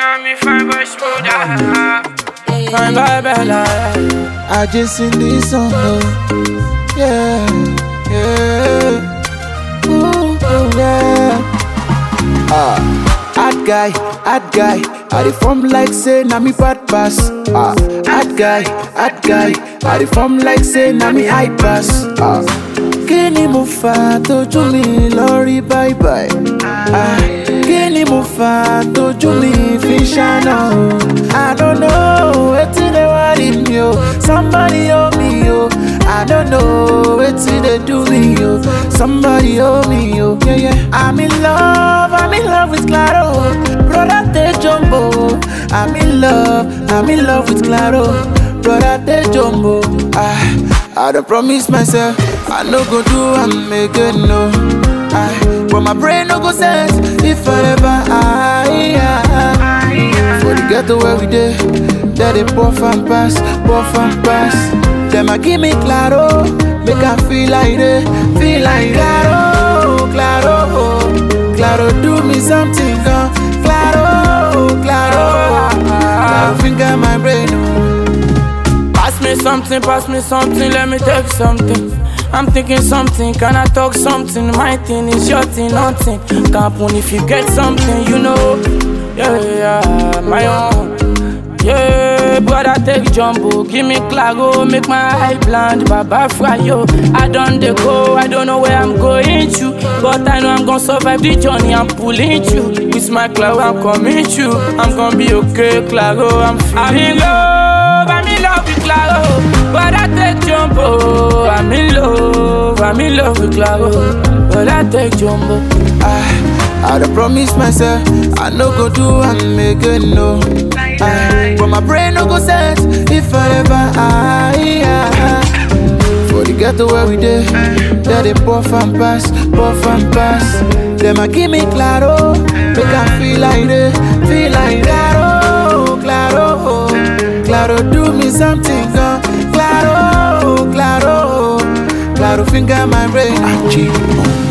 me fine boy smooth. Fine boy Bella. I just sing this song, yeah, yeah, ooh, yeah. Hard guy, I dey form like say na me bad pass. Hard guy, I dey form like say na me high pass. Kíni mo fà tójú mi lórí bye bye? Kíni mo fà tójú mi fi ṣáná? I don't know wetin dey worry me o, somebody hold me o. I don't know wetin dey do me o, somebody hold me o. Yeah, yeah. I'm in love with Claro, brother take jumbo. I'm in love with Claro, brother take jumbo. I don't promise myself I no go do am again, no. But my brain no go sense if I ever for the ghetto where we dey, they puff and pass. Them a give me Claro, make I feel like Claro, do me something, Claro, finger my brain. Pass me something, let me take something. I'm thinking something, can I talk something? My thing is your thing, nothing. Can't happen if you get something, you know. Yeah, my own. Yeah, brother take jumbo, give me Claro, make my eye blind, Baba fry yo. I done the go, I don't know where I'm going to, but I know I'm gonna survive the journey, I'm pulling through. With my Claro, I'm coming through. I'm gonna be okay, Claro, I'm in love with Claro, but I take jumbo. I'm in love with Claro, but I take jumbo. I don't promise myself I no go do am again, no. But my brain no go sense if I ever for the ghetto where we dey, they puff and pass. Them a give me Claro, make I feel like Claro, do me something, Claro, finger my brain.